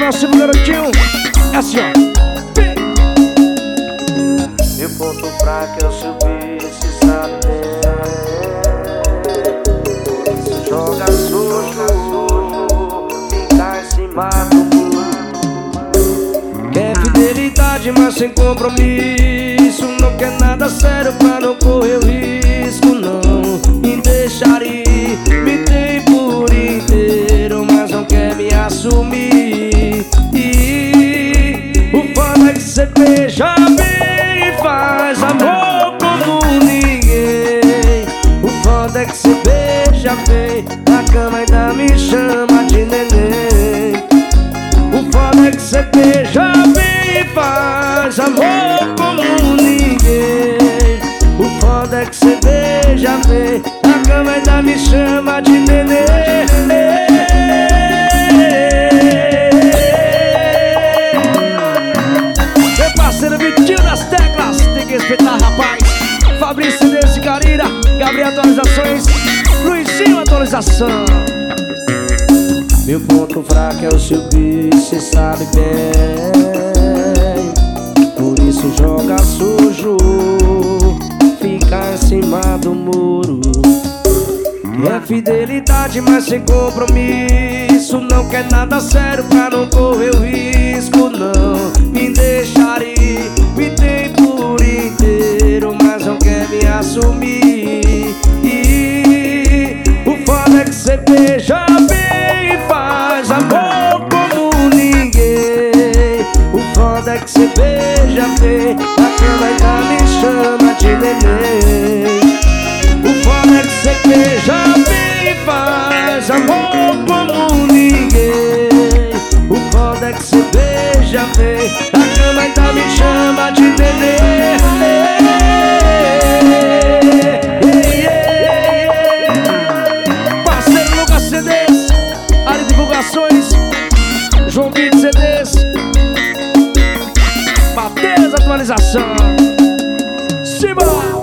nosso garotinho. É assim, ó. Meu ponto fraco é o subir, se sabe bem. Isso joga sujo, fica em cima do muro. Quer fidelidade, mas sem compromisso. Não quer nada sério pra não correr o risco. Não me deixar ir, me tem por inteiro, mas não quer me assumir. E o foda é que cê beija bem e faz amor como ninguém. O foda é que cê beija bem, na cama ainda me chama de neném. O foda é que cê beija bem e faz amor como ninguém. O foda é que cê beija bem, na cama ainda me chama de neném. Meu parceiro Vitinho das teclas, tem que respeitar, rapaz. Fabrício desse Carira, Gabriel atualizações, Luizinho atualização. Meu ponto fraco é o subir, cê sabe bem. Por isso joga sujo, fica em cima do muro. É fidelidade, mas sem compromisso. Não quer nada sério pra não correr o risco. Não me deixar ir, me tem por inteiro, mas não quer me assumir. E o foda é que cê beija bem e faz amor como ninguém. O foda é que cê beija bem, a cama ainda me chama de neném. O foda é que cê beija bem e faz amor como ninguém. O foda é que cê beija bem, a cama ainda me chama de neném. Parceiro Lucas CDs, área de divulgações, João Vitor CDs, Matheus atualização. Simba!